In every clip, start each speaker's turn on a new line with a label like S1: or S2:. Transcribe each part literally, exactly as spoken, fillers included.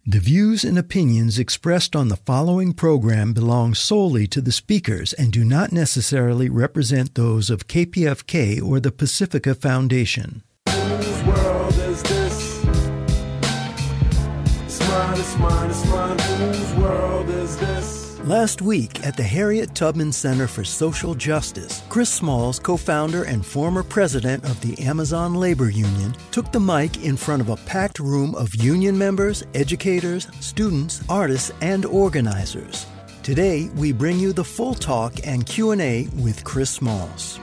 S1: The views and opinions expressed on the following program belong solely to the speakers and do not necessarily represent those of K P F K or the Pacifica Foundation.
S2: Whose world is this? It's mine, it's mine, it's mine. Whose world is this?
S1: Last week at the Harriet Tubman Center for Social Justice, Chris Smalls, co-founder and former president of the Amazon Labor Union, took the mic in front of a packed room of union members, educators, students, artists, and organizers. Today, we bring you the full talk and Q and A with Chris Smalls.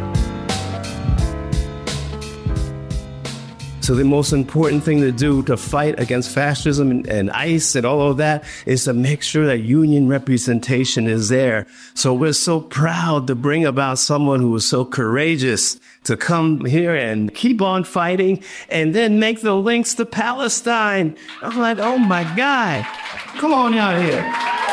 S3: So the most important thing to do to fight against fascism and, and ICE and all of that is to make sure that union representation is there. So we're so proud to bring about someone who was so courageous to come here and keep on fighting and then make the links to Palestine. I'm like, oh my God, come on out here.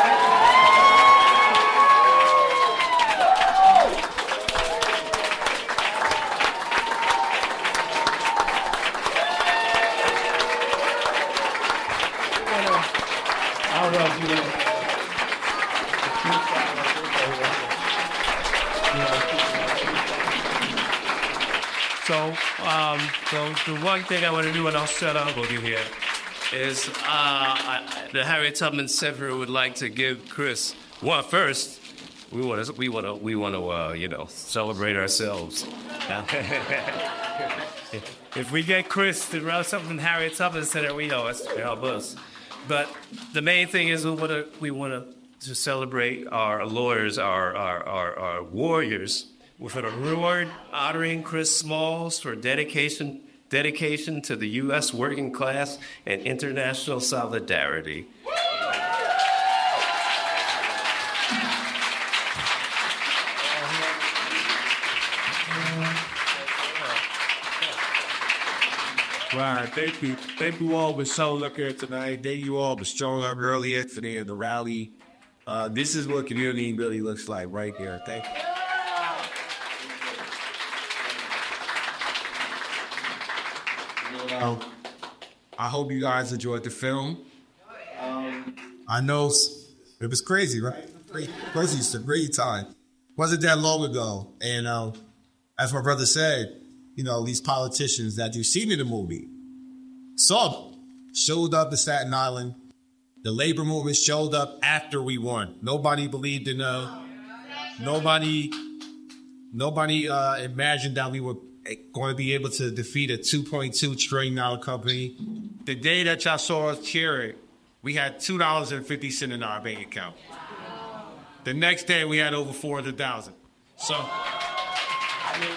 S4: So, um, so the one thing I want to do, and I'll shut up with you here, is uh, I, the Harriet Tubman Center would like to give Chris. Well, first, we want to we want to we want to uh, you know celebrate ourselves. If we get Chris to run something in Harriet Tubman Center, we know it's help us. But the main thing is we want to we want to to celebrate our lawyers, our our our, our warriors. With an award honoring Chris Smalls for dedication dedication to the U S working class and international solidarity.
S5: Right, thank you. Thank you all for showing up here tonight. Thank you all for showing up earlier today at the rally. Uh, this is what community really looks like right here. Thank you. Um, I hope you guys enjoyed the film. Um, I know it was crazy, right? Crazy, it's a great time. Wasn't that long ago. And um, as my brother said, you know, these politicians that you've seen in the movie saw them, showed up to Staten Island. The labor movement showed up after we won. Nobody believed in uh, nobody, nobody uh, imagined that we were going to be able to defeat a two point two trillion dollars company. The day that y'all saw us cheering, we had two dollars and fifty cents in our bank account. The next day, we had over four hundred thousand dollars. So, I mean,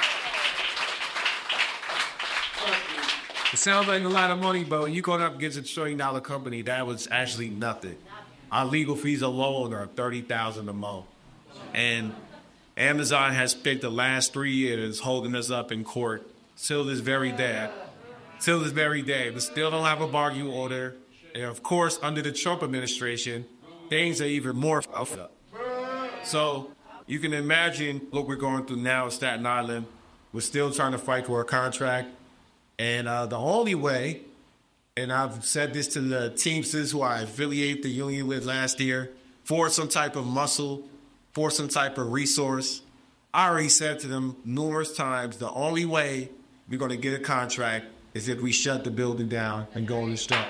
S5: it sounds like a lot of money, but when you go up against a trillion dollar company, that was actually nothing. Our legal fees alone are thirty thousand dollars a month. And Amazon has spent the last three years holding us up in court till this very day. Till this very day. We still don't have a bargaining order. And of course, under the Trump administration, things are even more fucked up. So you can imagine what we're going through now in Staten Island. We're still trying to fight for a contract. And uh, the only way, and I've said this to the Teamsters who I affiliate the union with last year, for some type of muscle, for some type of resource. I already said to them numerous times, the only way we're going to get a contract is if we shut the building down and go on the strike.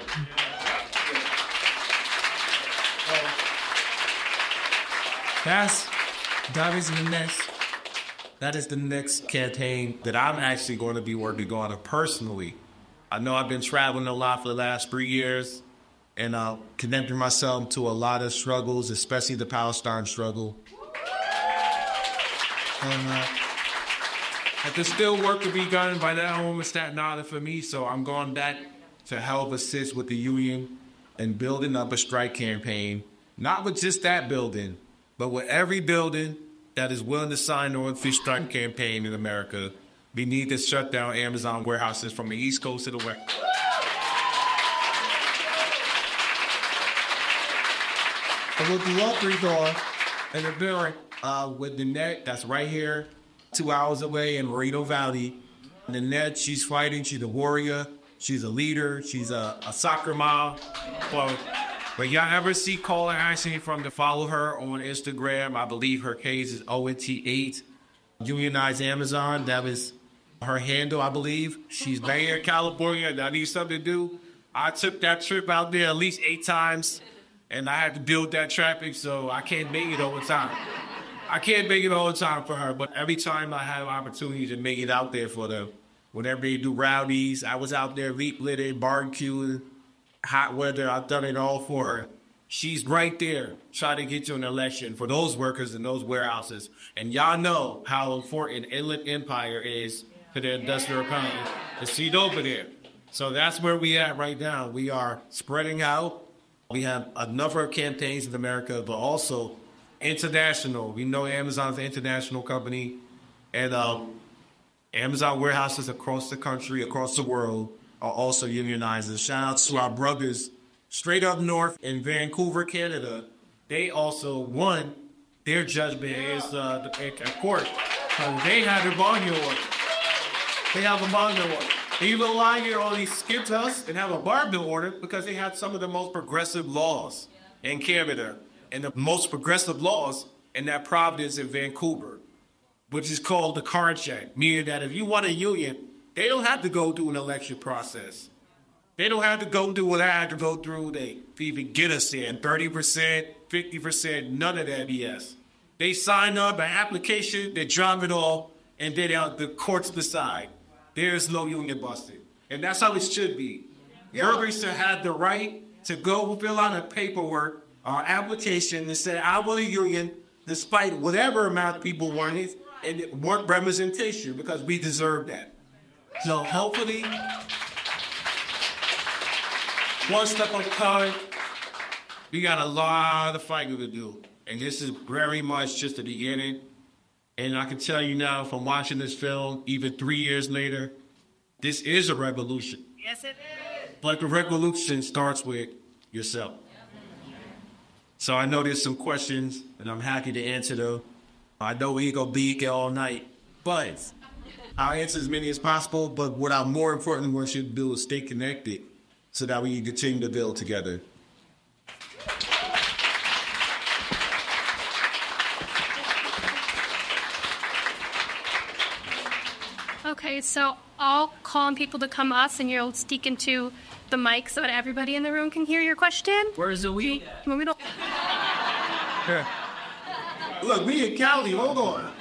S5: That's, that is the next, that is the next campaign that I'm actually going to be working on personally. I know I've been traveling a lot for the last three years and uh, connecting myself to a lot of struggles, especially the Palestine struggle. And, uh, there's still work to be done by that home in Staten Island for me, so I'm going back to help assist with the union and building up a strike campaign, not with just that building, but with every building that is willing to sign on for strike campaign in America. We need to shut down Amazon warehouses from the East Coast to the West. And with the luxury door and the building, uh, with the net that's right here, two hours away in Moreno Valley. And the net, she's fighting. She's a warrior. She's a leader. She's a, a soccer mom. But, but y'all ever see Caller Ashley from to follow her on Instagram? I believe her case is O N T eight. Unionized Amazon. That was her handle, I believe. She's Bay in California, and I need something to do. I took that trip out there at least eight times, and I had to build that traffic, so I can't make it all the time. I can't make it all the time for her, but every time I have opportunity to make it out there for them, whenever they do rowdies, I was out there leap litter, barbecuing, hot weather. I've done it all for her. She's right there trying to get you an election for those workers in those warehouses. And y'all know how important Inland Empire is to the industrial economy. It's seat over there. So that's where we at right now. We are spreading out. We have a number of campaigns in America, but also international. We know Amazon's an international company. And um, Amazon warehouses across the country, across the world, are also unionizing. Shout out to our brothers straight up north in Vancouver, Canada. They also won their judgment as uh, at court. So they had their bargain order. They have a bargain order. And you don't lie here on these skipped us and have a bargain order because they had some of the most progressive laws in Canada and the most progressive laws in that province in Vancouver, which is called the card check, meaning that if you want a union, they don't have to go through an election process. They don't have to go through what I had to go through. They even get us there. thirty percent, fifty percent, none of that B S. They sign up an application, they drop it off, and then the courts decide. There's no union busting. And that's how it should be. Workers should have the right to go fill out a paperwork or application and say, I want a union, despite whatever amount of people want it, and want representation, because we deserve that. So hopefully, one step on the card, we got a lot of fighting to do. And this is very much just the beginning. And I can tell you now from watching this film, even three years later, this is a revolution.
S6: Yes, it is.
S5: But the revolution starts with yourself. So I know there's some questions, and I'm happy to answer them. I know we ain't gonna be here all night, but I'll answer as many as possible. But what I'm more important what you do is stay connected so that we can continue to build together.
S6: Okay, so I'll call on people to come us, and you'll speak into the mic so that everybody in the room can hear your question.
S4: Where's the we?
S6: You want me to-
S5: Look, we in Cali, hold on.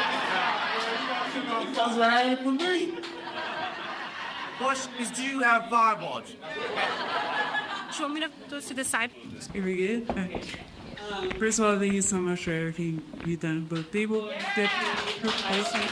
S5: That's what happened with me.
S7: Question is, do you have Bibles?
S6: Do you want me to go to the side?
S8: Here we go. Okay. First of all, thank you so much for everything you've done. But they will definitely.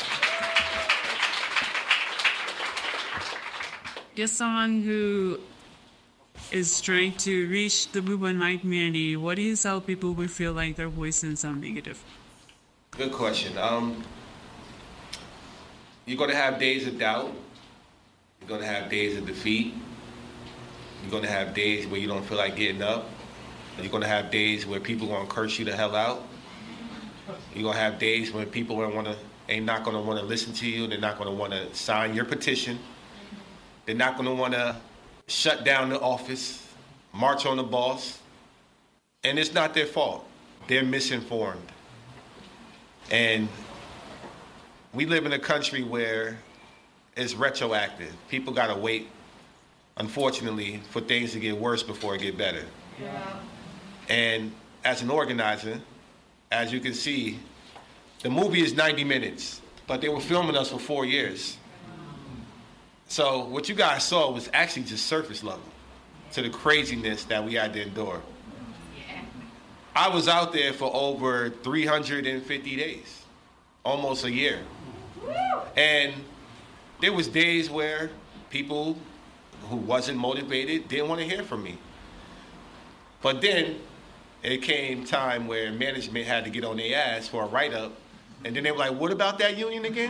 S8: Just someone who is trying to reach the movement like community, what do you tell people who feel like their voice is sound negative?
S9: Good question. Um, you're going to have days of doubt. You're going to have days of defeat. You're going to have days where you don't feel like getting up. You're going to have days where people are going to curse you the hell out. You're going to have days when people are wanna, ain't not going to want to listen to you. They're not going to want to sign your petition. They're not going to want to shut down the office, march on the boss. And it's not their fault. They're misinformed. And we live in a country where it's retroactive. People got to wait, unfortunately, for things to get worse before it get better. Yeah. And as an organizer, as you can see, the movie is ninety minutes, but they were filming us for four years. So what you guys saw was actually just surface level to the craziness that we had to endure. I was out there for over three hundred fifty days, almost a year. And there was days where people who wasn't motivated didn't want to hear from me. But then it came time where management had to get on their ass for a write-up. And then they were like, what about that union again?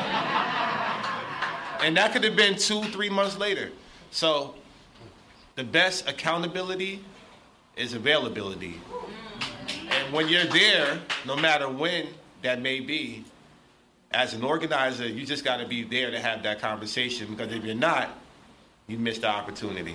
S9: And that could have been two, three months later. So the best accountability is availability. And when you're there, no matter when that may be, as an organizer, you just got to be there to have that conversation, because if you're not, you missed the opportunity.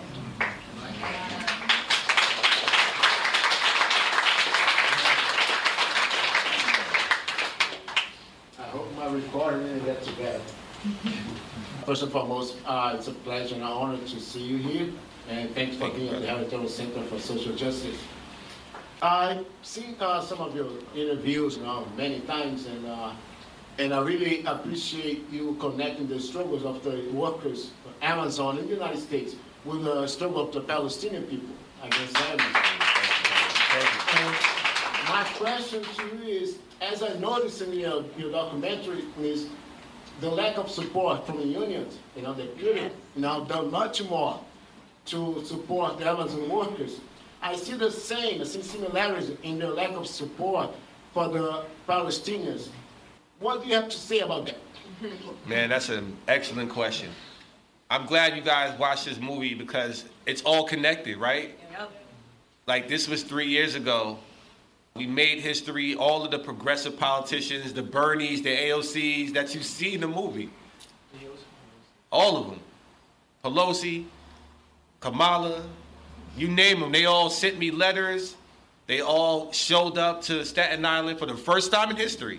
S10: I hope my recording didn't get too bad. First and foremost, uh, it's a pleasure and an honor to see you here, and thanks for
S9: Thank
S10: being
S9: you,
S10: at the
S9: brother.
S10: Harriet Center for Social Justice. I've seen uh, some of your interviews now many times, and uh, and I really appreciate you connecting the struggles of the workers of Amazon in the United States with the struggle of the Palestinian people against Amazon. And my question to you is, as I noticed in your, your documentary, is the lack of support from the unions. You know, they could have now done much more to support the Amazon workers. I see the same, I see similarities in the lack of support for the Palestinians. What do you have to say about that?
S9: Man, that's an excellent question. I'm glad you guys watched this movie because it's all connected, right?
S11: Yep.
S9: Like, this was three years ago. We made history, all of the progressive politicians, the Bernies, the A O Cs that you see in the movie. All of them. Pelosi, Kamala, you name them. They all sent me letters. They all showed up to Staten Island for the first time in history.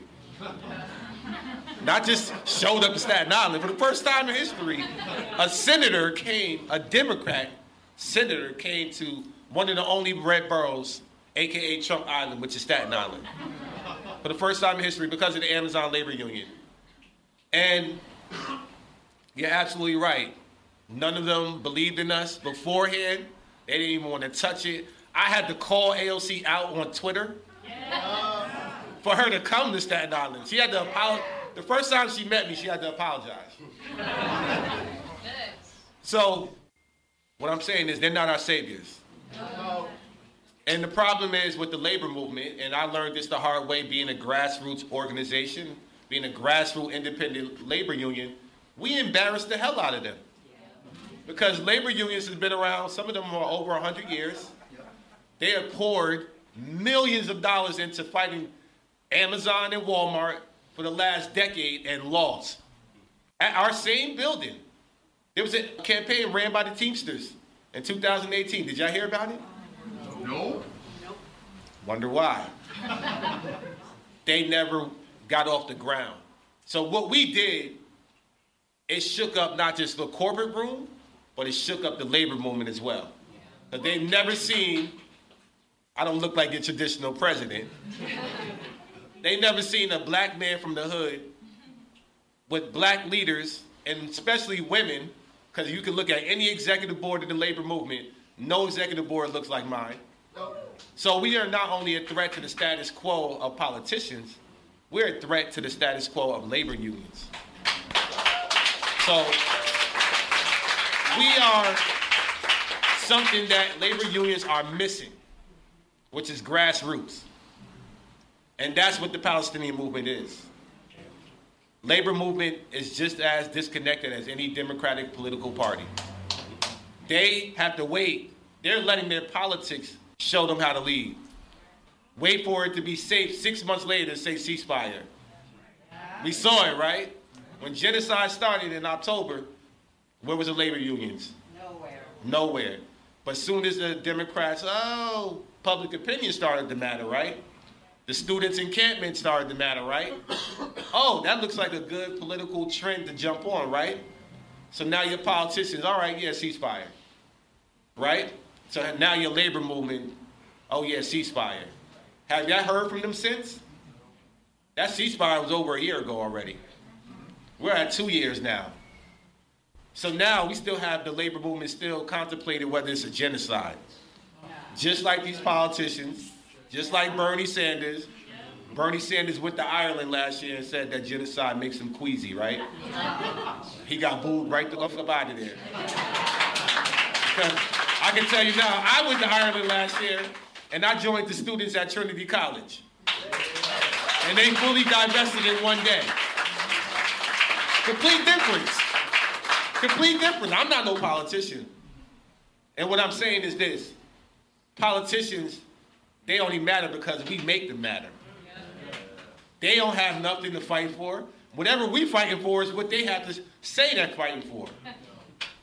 S9: Not just showed up to Staten Island. For the first time in history, a senator came, a Democrat senator came to one of the only red boroughs, A K A Trump Island, which is Staten Island. For the first time in history because of the Amazon labor union. And you're absolutely right. None of them believed in us beforehand. They didn't even want to touch it. I had to call A O C out on Twitter for her to come to Staten Island. She had to apologize. The first time she met me, she had to apologize. So, what I'm saying is they're not our saviors. And the problem is with the labor movement, and I learned this the hard way being a grassroots organization, being a grassroots independent labor union, we embarrassed the hell out of them. Because labor unions have been around, some of them are over one hundred years. They have poured millions of dollars into fighting Amazon and Walmart for the last decade and lost. At our same building, there was a campaign ran by the Teamsters in two thousand eighteen. Did y'all hear about it?
S10: No.
S9: Wonder why. They never got off the ground. So what we did, it shook up not just the corporate room, but it shook up the labor movement as well. Because they've never seen, I don't look like your traditional president, they never seen a black man from the hood with black leaders, and especially women, because you can look at any executive board of the labor movement, no executive board looks like mine. So we are not only a threat to the status quo of politicians, we're a threat to the status quo of labor unions. So we are something that labor unions are missing, which is grassroots. And that's what the Palestinian movement is. Labor movement is just as disconnected as any democratic political party. They have to wait. They're letting their politics show them how to lead. Wait for it to be safe six months later to say ceasefire. We saw it, right? When genocide started in October, where was the labor unions?
S11: Nowhere.
S9: Nowhere. But soon as the Democrats, oh, public opinion started to matter, right? The students' encampment started to matter, right? Oh, that looks like a good political trend to jump on, right? So now your politicians, all right, yeah, ceasefire, right? So now your labor movement, oh yeah, ceasefire. Have y'all heard from them since? That ceasefire was over a year ago already. We're at two years now. So now we still have the labor movement still contemplating whether it's a genocide. Just like these politicians, just like Bernie Sanders. Bernie Sanders went to Ireland last year and said that genocide makes him queasy, right? He got booed right the fuck up out of there. Because I can tell you now, I went to Ireland last year and I joined the students at Trinity College. And they fully divested in one day. Complete difference. Complete difference. I'm not no politician. And what I'm saying is this. Politicians, they only matter because we make them matter. They don't have nothing to fight for. Whatever we fighting for is what they have to say they're fighting for.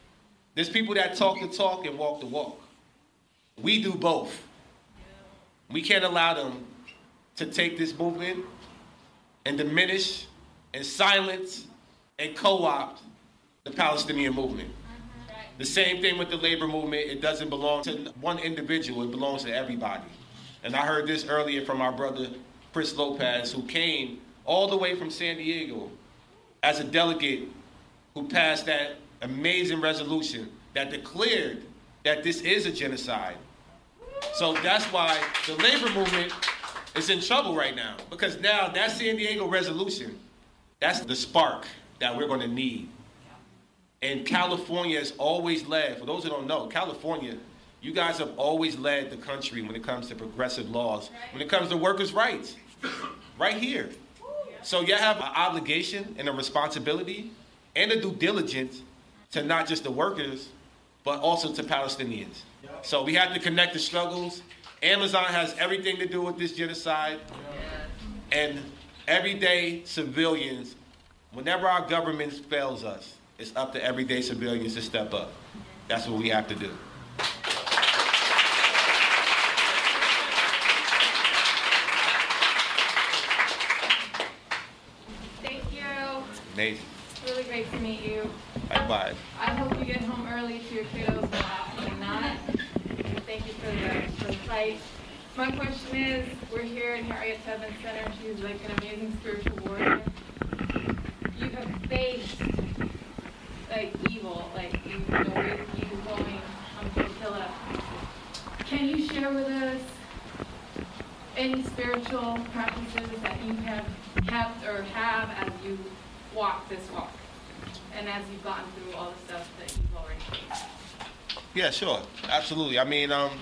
S9: There's people that talk the talk and walk the walk. We do both. We can't allow them to take this movement and diminish and silence and co-opt the Palestinian movement. The same thing with the labor movement. It doesn't belong to one individual. It belongs to everybody. And I heard this earlier from our brother, Chris Lopez, who came all the way from San Diego as a delegate who passed that amazing resolution that declared that this is a genocide. So that's why the labor movement is in trouble right now, because now that San Diego resolution, that's the spark that we're going to need. And California has always led, for those who don't know, California, you guys have always led the country when it comes to progressive laws, when it comes to workers' rights, right here. So you have an obligation and a responsibility and a due diligence to not just the workers, but also to Palestinians. So we have to connect the struggles. Amazon has everything to do with this genocide. And everyday civilians, whenever our government fails us, it's up to everyday civilians to step up. That's what we have to do.
S11: Thank you.
S9: Nathan.
S11: It's really great to meet you.
S9: Bye-bye.
S11: I hope you get home early to your kiddos, but absolutely not. And thank you for the, for the fight. My question is, we're here at Harriet Tubman Center. She's like an amazing spiritual warrior. You have faced like evil, like you know, evil going um, to kill us. Can you share with us any spiritual practices that you have kept or have as you walk this walk, and as you've gotten through all the stuff that you've already faced?
S9: Yeah, sure. Absolutely. I mean, um,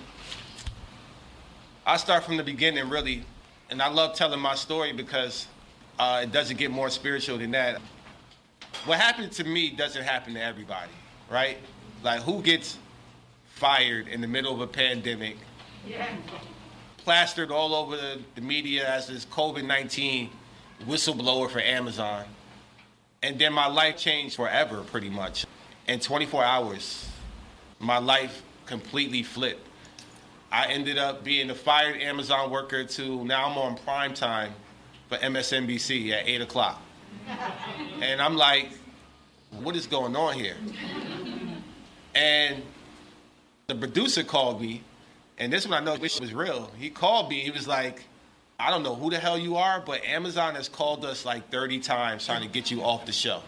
S9: I start from the beginning, really, and I love telling my story because uh, it doesn't get more spiritual than that. What happened to me doesn't happen to everybody, right? Like, who gets fired in the middle of a pandemic, yeah. plastered all over the, the media as this COVID nineteen whistleblower for Amazon, and then my life changed forever, pretty much. In twenty-four hours, my life completely flipped. I ended up being a fired Amazon worker to now I'm on prime time for M S N B C at eight o'clock. And I'm like, what is going on here? And the producer called me, and this one I know this was real. He called me, he was like, I don't know who the hell you are, but Amazon has called us like thirty times trying to get you off the show.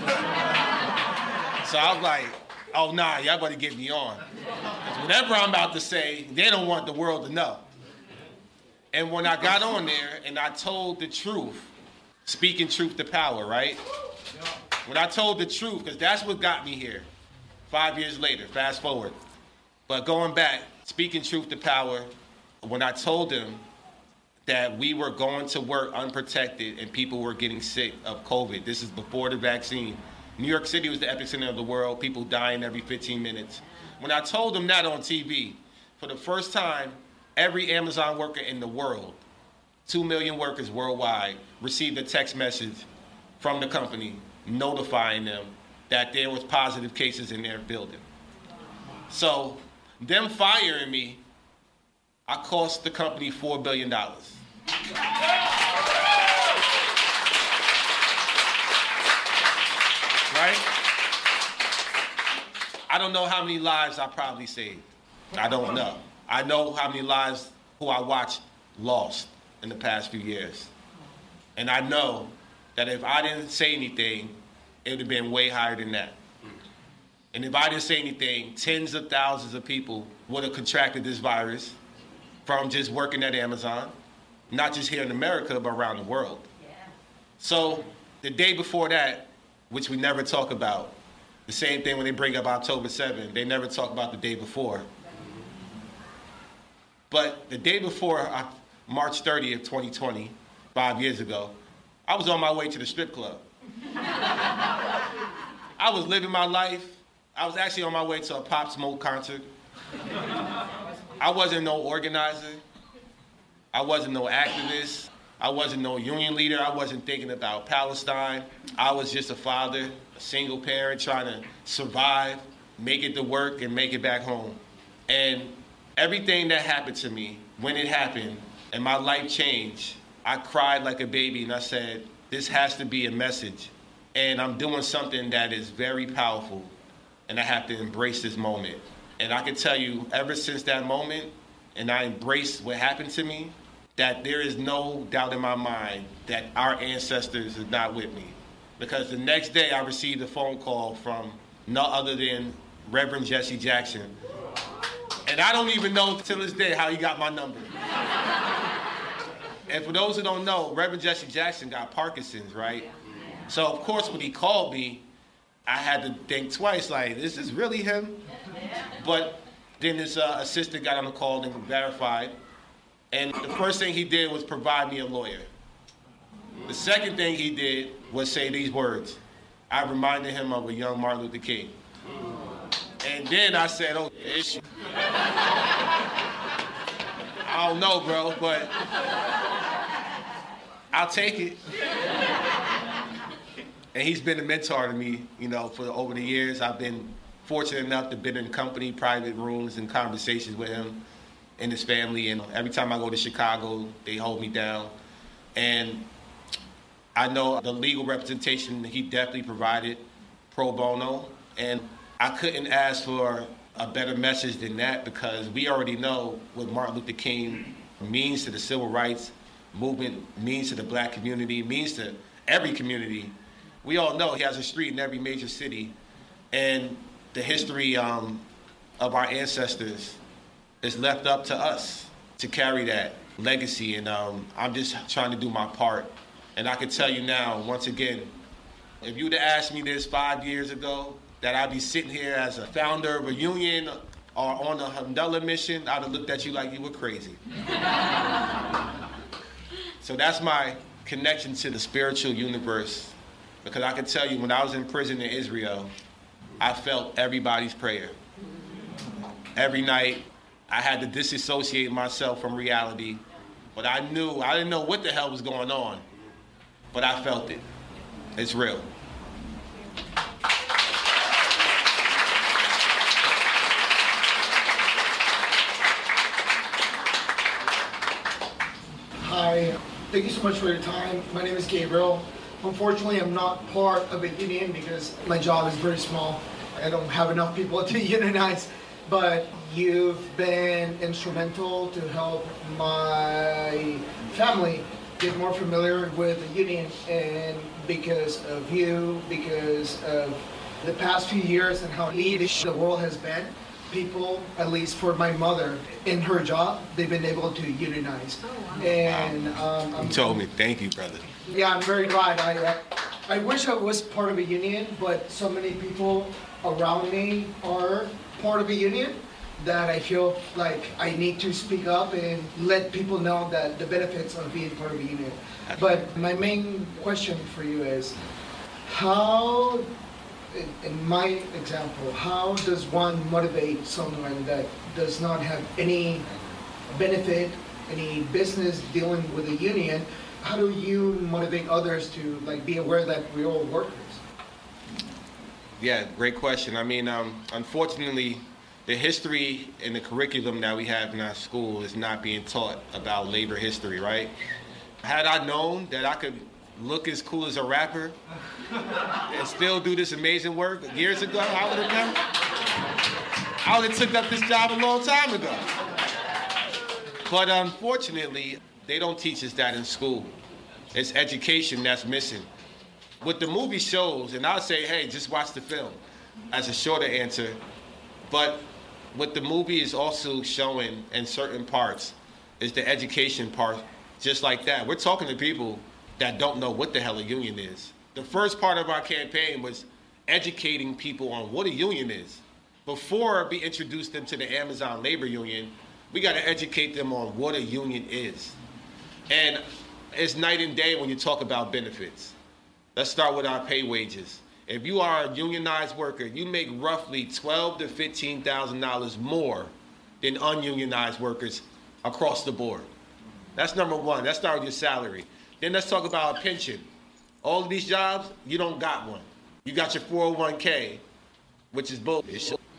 S9: So I was like, oh nah, y'all better get me on. Because whatever I'm about to say, they don't want the world to know. And when I got on there and I told the truth, speaking truth to power, right? When I told the truth, because that's what got me here, five years later, fast forward. But going back, speaking truth to power, when I told them that we were going to work unprotected and people were getting sick of COVID, this is before the vaccine. New York City was the epicenter of the world, people dying every fifteen minutes. When I told them that on T V, for the first time, every Amazon worker in the world, two million workers worldwide, received a text message from the company notifying them that there was positive cases in their building. So them firing me, I cost the company four billion dollars. Right? I don't know how many lives I probably saved. I don't know. I know how many lives who I watched lost in the past few years. And I know that if I didn't say anything, it would have been way higher than that. And if I didn't say anything, tens of thousands of people would have contracted this virus from just working at Amazon, not just here in America, but around the world. Yeah. So the day before that, which we never talk about, the same thing when they bring up October seventh, they never talk about the day before. But the day before March thirtieth, twenty twenty, five years ago, I was on my way to the strip club. I was living my life. I was actually on my way to a Pop Smoke concert. I wasn't no organizer. I wasn't no activist. I wasn't no union leader. I wasn't thinking about Palestine. I was just a father, a single parent trying to survive make it to work and make it back home. And everything that happened to me, when it happened, and my life changed, I cried like a baby and I said, this has to be a message. And I'm doing something that is very powerful, and I have to embrace this moment. And I can tell you, ever since that moment, and I embraced what happened to me, that there is no doubt in my mind that our ancestors are not with me. Because the next day I received a phone call from no other than Reverend Jesse Jackson. And I don't even know till this day how he got my number. And for those who don't know, Reverend Jesse Jackson got Parkinson's, right? So of course when he called me, I had to think twice, like, this is really him? But then his uh, assistant got on the call and verified. And the first thing he did was provide me a lawyer. The second thing he did was say these words. I reminded him of a young Martin Luther King. And then I said, oh, ish. I don't know, bro, but I'll take it. And he's been a mentor to me, you know, for over the years. I've been fortunate enough to be in company, private rooms, and conversations with him and his family. And every time I go to Chicago, they hold me down. And I know the legal representation he definitely provided pro bono. And I couldn't ask for a better message than that, because we already know what Martin Luther King means to the civil rights movement, means to the black community, means to every community. We all know he has a street in every major city. And the history um, of our ancestors is left up to us to carry that legacy. And um, I'm just trying to do my part. And I can tell you now, once again, if you would have asked me this five years ago, that I'd be sitting here as a founder of a union or on a Hamdullah mission, I'd have looked at you like you were crazy. So that's my connection to the spiritual universe. Because I can tell you, when I was in prison in Israel, I felt everybody's prayer. Every night, I had to disassociate myself from reality. But I knew, I didn't know what the hell was going on. But I felt it. It's real.
S12: Hi, thank you so much for your time. My name is Gabriel. Unfortunately, I'm not part of a union because my job is very small. I don't have enough people to unionize, but you've been instrumental to help my family get more familiar with the union, and because of you, because of the past few years and how elitist the world has been, people, at least for my mother, in her job, they've been able to unionize. Oh, wow. And um,
S9: you told me, thank you, brother.
S12: Yeah, I'm very glad. I, uh, I wish I was part of a union, but so many people around me are part of a union that I feel like I need to speak up and let people know that the benefits of being part of a union. But my main question for you is, how, in, in my example, how does one motivate someone that does not have any benefit, any business dealing with a union? How do you motivate others to like be aware that we're all workers?
S9: Yeah, great question. I mean, um, unfortunately, the history and the curriculum that we have in our school is not being taught about labor history, right? Had I known that I could look as cool as a rapper and still do this amazing work years ago, I would have done. I would have took up this job a long time ago. But unfortunately, they don't teach us that in school. It's education that's missing. What the movie shows, and I'll say, hey, just watch the film as a shorter answer, but what the movie is also showing in certain parts is the education part, just like that. We're talking to people that don't know what the hell a union is. The first part of our campaign was educating people on what a union is. Before we introduce them to the Amazon Labor Union, we got to educate them on what a union is. And it's night and day when you talk about benefits. Let's start with our pay wages. If you are a unionized worker, you make roughly twelve thousand to fifteen thousand dollars more than ununionized workers across the board. That's number one. Let's start with your salary. Then let's talk about a pension. All of these jobs, you don't got one. You got your four oh one k, which is bullshit.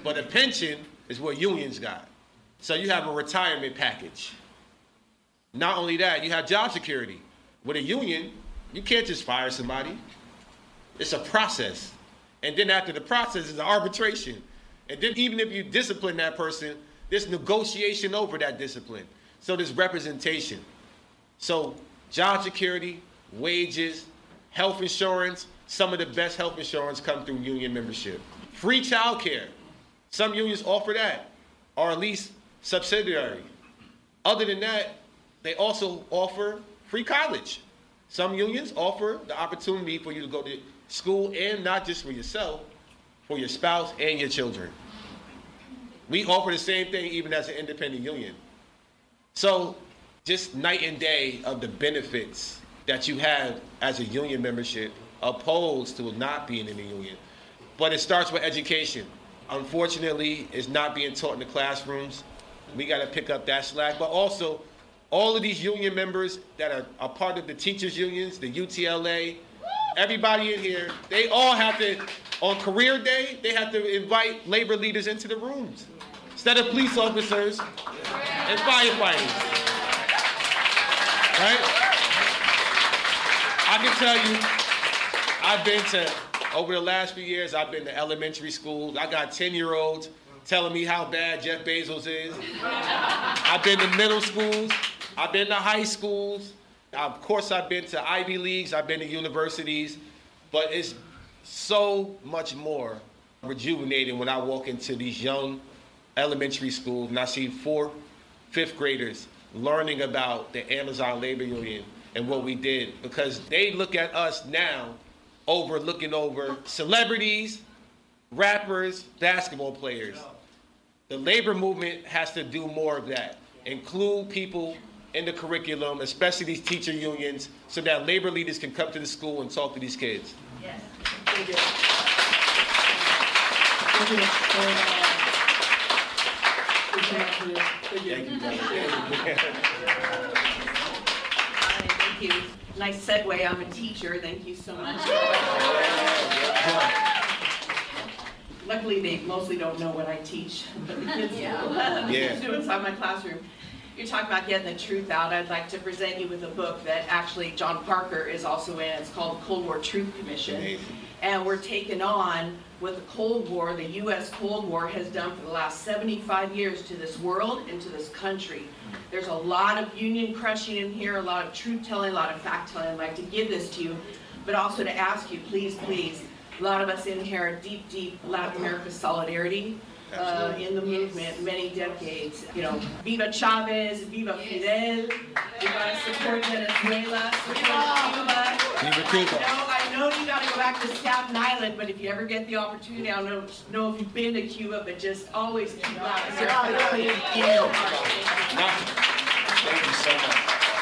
S9: But a pension is what unions got. So you have a retirement package. Not only that, you have job security. With a union, you can't just fire somebody. It's a process. And then after the process is an arbitration. And then even if you discipline that person, there's negotiation over that discipline. So there's representation. So job security, wages, health insurance, some of the best health insurance come through union membership. Free child care. Some unions offer that, or at least subsidiary. Other than that, they also offer free college. Some unions offer the opportunity for you to go to school, and not just for yourself, for your spouse and your children. We offer the same thing even as an independent union. So just night and day of the benefits that you have as a union membership opposed to not being in the union. But it starts with education. Unfortunately, it's not being taught in the classrooms. We got to pick up that slack. But also, all of these union members that are a part of the teachers' unions, the U T L A, everybody in here, they all have to, on career day, they have to invite labor leaders into the rooms. Instead of police officers and firefighters. Right? I can tell you, I've been to, over the last few years, I've been to elementary schools. I got ten-year-olds telling me how bad Jeff Bezos is. I've been to middle schools. I've been to high schools. Of course, I've been to Ivy Leagues. I've been to universities. But it's so much more rejuvenating when I walk into these young elementary schools and I see fourth, fifth graders learning about the Amazon Labor Union and what we did, because they look at us now over looking over celebrities, rappers, basketball players. The labor movement has to do more of that. Include people in the curriculum, especially these teacher unions, so that labor leaders can come to the school and talk to these kids.
S13: Yes.
S12: Thank you. Thank you.
S9: Thank you. Thank you.
S13: Thank you. Nice segue. I'm a teacher. Thank you so much. Luckily, they mostly don't know what I teach, but the kids
S9: Yeah.
S13: do. The
S9: Yeah.
S13: kids do inside my classroom. You're talking about getting the truth out. I'd like to present you with a book that actually John Parker is also in. It's called Cold War Truth Commission.
S9: Amazing.
S13: And we're taking on what the Cold War, the U S Cold War, has done for the last seventy-five years to this world and to this country. There's a lot of union crushing in here, a lot of truth-telling, a lot of fact-telling. I'd like to give this to you, but also to ask you, please, please, a lot of us in here are deep, deep Latin America solidarity. Uh, in the movement, many decades. You know, Viva Chavez, Viva Fidel. We gotta support Venezuela, support Cuba.
S9: Viva Cuba.
S13: I know, I know you gotta go back to Staten Island, but if you ever get the opportunity, I don't know, know if you've been to Cuba, but just always keep Latin America in your heart.
S9: Thank you so much.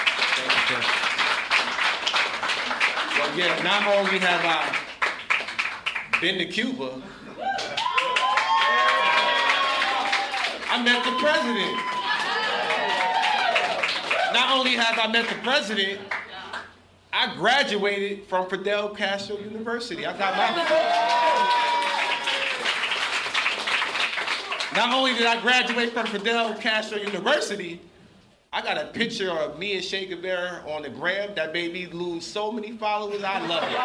S9: Thank you. Well, yeah, not only have I been to Cuba, I met the president. Not only have I met the president, I graduated from Fidel Castro University. I got my. Not only did I graduate from Fidel Castro University, I got a picture of me and Che Guevara on the gram that made me lose so many followers. I love it.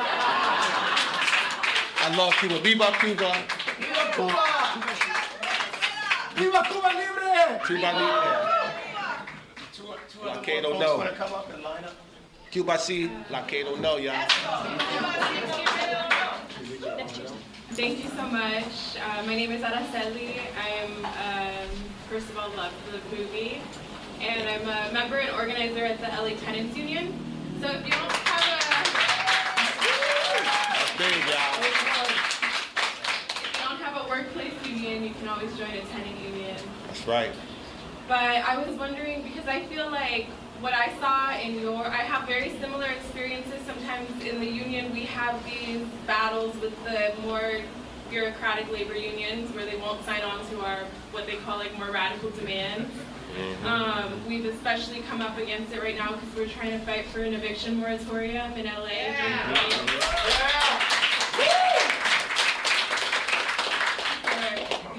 S9: I love Cuba. Viva Cuba.
S12: Viva Cuba. Viva Cuba Libre!
S9: Cuba Libre. La que don't know. Cuba si, la que don't know, y'all.
S11: Thank you so much. Uh, my name is Araceli. I'm, um, first of all, love the movie. And I'm a member and organizer at the L A Tenants Union. So if you don't have a...
S9: Big, y'all.
S11: If you don't have a workplace union, you can always join a tenant union.
S9: That's right.
S11: But I was wondering, because I feel like what I saw in your, I have very similar experiences. Sometimes in the union we have these battles with the more bureaucratic labor unions where they won't sign on to our, what they call like more radical demands. Mm-hmm. um, we've especially come up against it right now because we're trying to fight for an eviction moratorium in L A. Yeah. Yeah. Or, you know,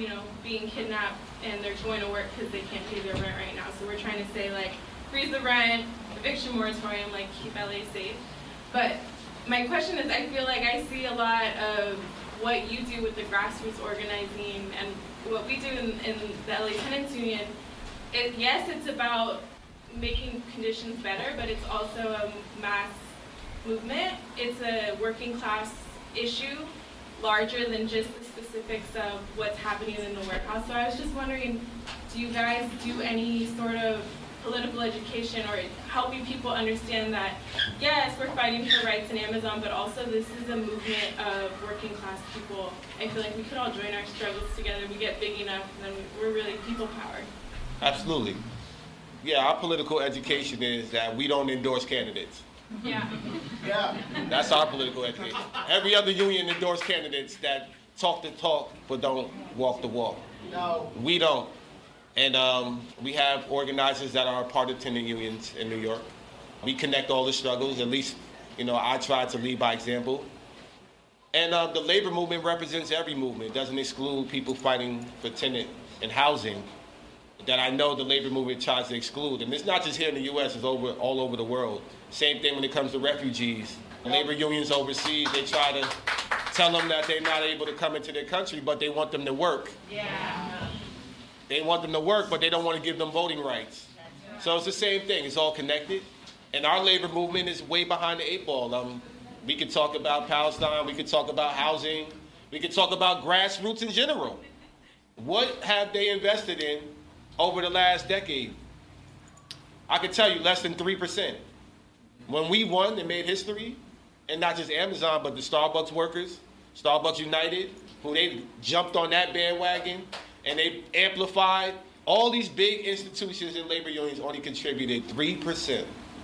S11: being kidnapped and they're going to work because they can't pay their rent right now. So we're trying to say, like, freeze the rent, eviction moratorium, like, keep L A safe. But my question is, I feel like I see a lot of what you do with the grassroots organizing and what we do in, in the L A Tenants Union. It, yes, it's about making conditions better, but it's also a mass movement. It's a working class issue, larger than just the specifics of what's happening in the warehouse. So I was just wondering, do you guys do any sort of political education or helping people understand that, yes, we're fighting for rights in Amazon, but also this is a movement of working class people. I feel like we could all join our struggles together. We get big enough, and then we're really people powered.
S9: Absolutely. Yeah, our political education is that we don't endorse candidates.
S11: Yeah.
S10: Yeah.
S9: That's our political education. Every other union endorses candidates that talk the talk but don't walk the walk.
S10: No.
S9: We don't. And um, we have organizers that are a part of tenant unions in New York. We connect all the struggles. At least, you know, I try to lead by example. And uh, the labor movement represents every movement. It doesn't exclude people fighting for tenant and housing that I know the labor movement tries to exclude. And it's not just here in the U S, it's over all over the world. Same thing when it comes to refugees. Labor unions overseas, they try to tell them that they're not able to come into their country, but they want them to work.
S11: Yeah.
S9: They want them to work, but they don't want to give them voting rights. So it's the same thing. It's all connected. And our labor movement is way behind the eight ball. Um, we could talk about Palestine. We could talk about housing. We could talk about grassroots in general. What have they invested in over the last decade? I could tell you less than three percent. When we won and made history, and not just Amazon, but the Starbucks workers, Starbucks United, who they jumped on that bandwagon, and they amplified. All these big institutions and labor unions only contributed three percent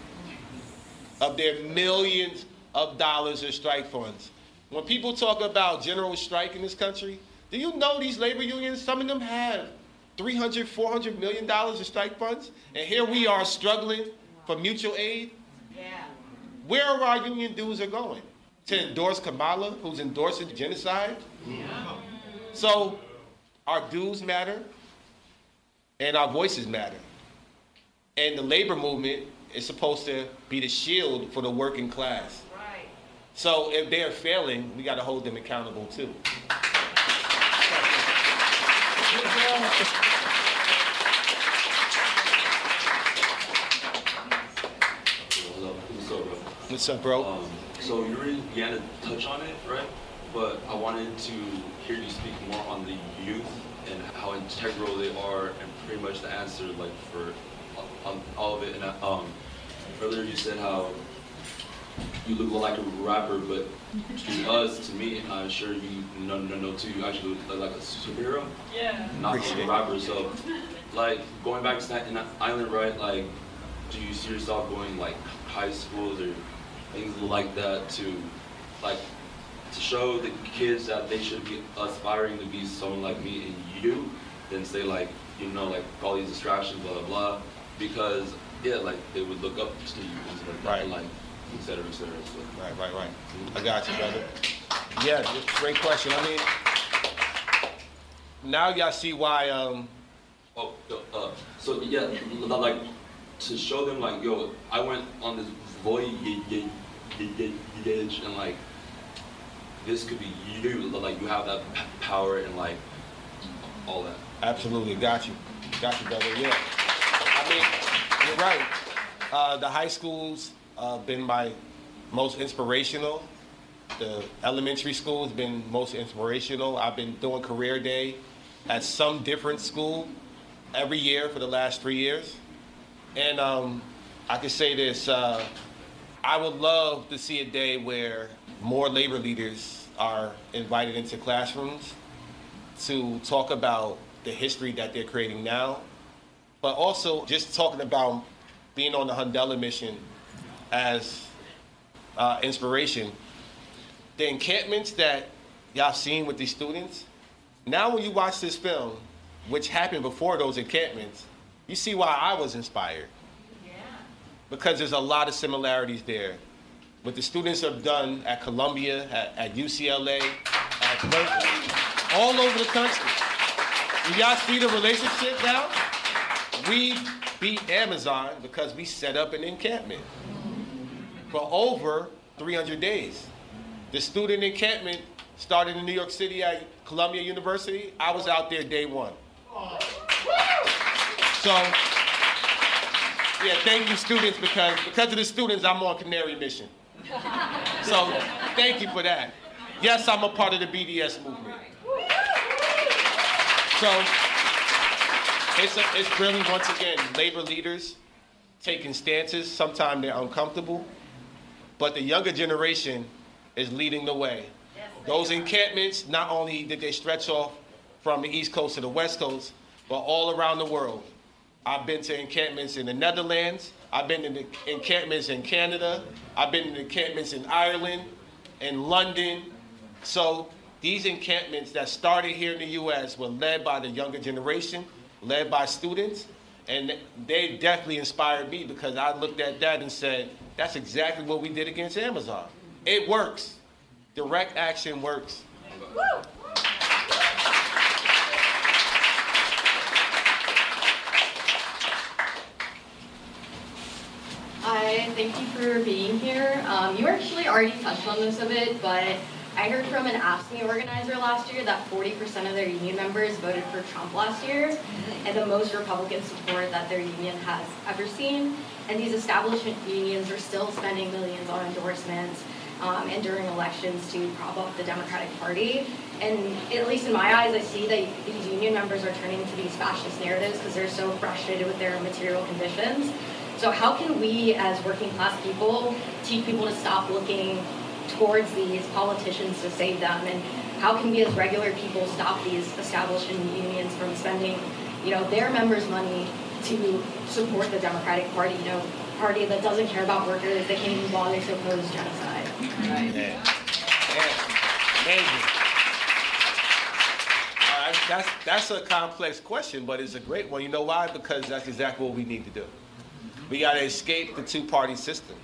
S9: of their millions of dollars of strike funds. When people talk about general strike in this country, do you know these labor unions, some of them have three hundred, four hundred million dollars of strike funds? And here we are struggling for mutual aid.
S13: Yeah.
S9: Where are our union dues are going? To endorse Kamala, who's endorsing genocide?
S13: Yeah.
S9: So our dues matter, and our voices matter. And the labor movement is supposed to be the shield for the working class.
S13: Right.
S9: So if they're failing, we got to hold them accountable too. What's up, bro?
S14: Um, so you already began to touch on it, right? But I wanted to hear you speak more on the youth and how integral they are, and pretty much the answer, like for on all of it. And um, earlier you said how you look like a rapper, but to us, to me, I'm sure you know, know, know too. You actually look like a superhero.
S11: Yeah.
S14: Not like a rapper. So, like going back to Staten Island, right? Like, do you see yourself going like high schools or things like that to, like, to show the kids that they should be aspiring to be someone like me and you, than say like, you know, like all these distractions, blah, blah, blah, because, yeah, like they would look up to you and stuff like that,
S9: Right.
S14: like, et cetera, et cetera. So.
S9: Right, right, right. I got you, brother. Yeah, great question. I mean, now y'all see why, um,
S14: Oh, uh, so yeah, like, to show them like, yo, I went on this voyage and like, this could be you, like you have that p- power and like all that.
S9: Absolutely, got you. Got you, brother, yeah. I mean, you're right. Uh, the high schools uh, been my most inspirational. The elementary school has been most inspirational. I've been doing career day at some different school every year for the last three years. And um, I can say this, uh, I would love to see a day where more labor leaders are invited into classrooms to talk about the history that they're creating now, but also just talking about being on the Hundela mission as uh, inspiration. The encampments that y'all seen with these students, now when you watch this film, which happened before those encampments, you see why I was inspired.
S13: Yeah.
S9: Because there's a lot of similarities there. What the students have done at Columbia, at, at U C L A, at Berkeley, all over the country. Do y'all see the relationship now? We beat Amazon because we set up an encampment for over three hundred days. The student encampment started in New York City at Columbia University. I was out there day one. So, yeah, thank you, students, because because of the students, I'm on Canary mission. So, thank you for that. Yes, I'm a part of the B D S movement. So, it's, a, it's really, once again, labor leaders taking stances. Sometimes they're uncomfortable, but the younger generation is leading the way. Those encampments, not only did they stretch off from the East Coast to the West Coast, but all around the world. I've been to encampments in the Netherlands. I've been in the encampments in Canada. I've been in encampments in Ireland, in London. So these encampments that started here in the U S were led by the younger generation, led by students, and they definitely inspired me because I looked at that and said, that's exactly what we did against Amazon. It works. Direct action works.
S11: Woo!
S15: Hi, thank you for being here. Um, you actually already touched on this a bit, but I heard from an AFSCME organizer last year that forty percent of their union members voted for Trump last year, and the most Republican support that their union has ever seen. And these establishment unions are still spending millions on endorsements um, and during elections to prop up the Democratic Party. And at least in my eyes, I see that these union members are turning to these fascist narratives because they're so frustrated with their material conditions. So how can we, as working class people, teach people to stop looking towards these politicians to save them? And how can we, as regular people, stop these establishment unions from spending, you know, their members' money to support the Democratic Party, you know, party that doesn't care about workers, that can't even bother to oppose genocide? Right.
S9: Yeah. Yeah. Amazing. All right, that's that's a complex question, but it's a great one. You know why? Because that's exactly what we need to do. We got to escape the two-party system.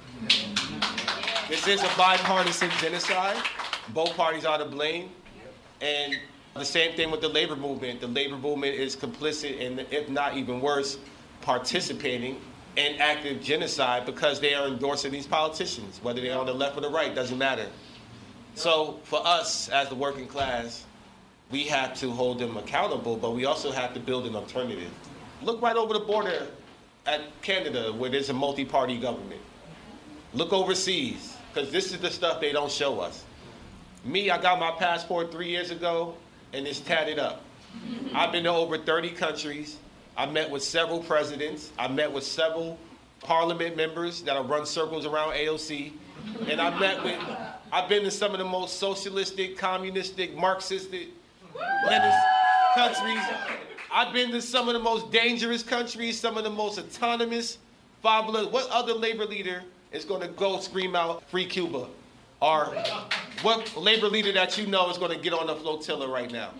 S9: This is a bipartisan genocide. Both parties are to blame. And the same thing with the labor movement. The labor movement is complicit in, if not even worse, participating in active genocide because they are endorsing these politicians, whether they're on the left or the right, doesn't matter. So for us as the working class, we have to hold them accountable, but we also have to build an alternative. Look right over the border at Canada, where there's a multi-party government. Look overseas, because this is the stuff they don't show us. Me, I got my passport three years ago, and it's tatted up. I've been to over thirty countries. I met with several presidents. I met with several parliament members that have run circles around A O C. And I met with, I've been to some of the most socialistic, communistic, Marxistic, Leninist countries. I've been to some of the most dangerous countries, some of the most autonomous, fabulous. What other labor leader is going to go scream out, free Cuba? Or what labor leader that you know is going to get on the flotilla right now?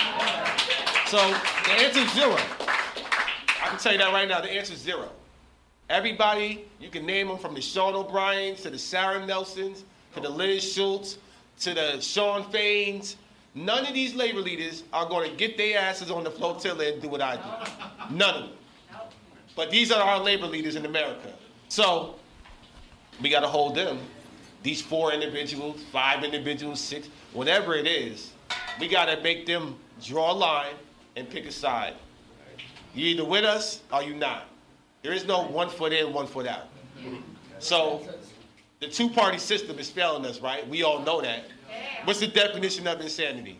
S9: So the answer is zero. I can tell you that right now, the answer is zero. Everybody, you can name them from the Sean O'Briens to the Sarah Nelsons, to the Liz Schultz, to the Sean Faines. None of these labor leaders are going to get their asses on the flotilla and do what I do. None of them. But these are our labor leaders in America. So we got to hold them, these four individuals, five individuals, six, whatever it is, we got to make them draw a line and pick a side. You're either with us or you're not. There is no one foot in, one foot out. So the two-party system is failing us, right? We all know that. What's the definition of insanity?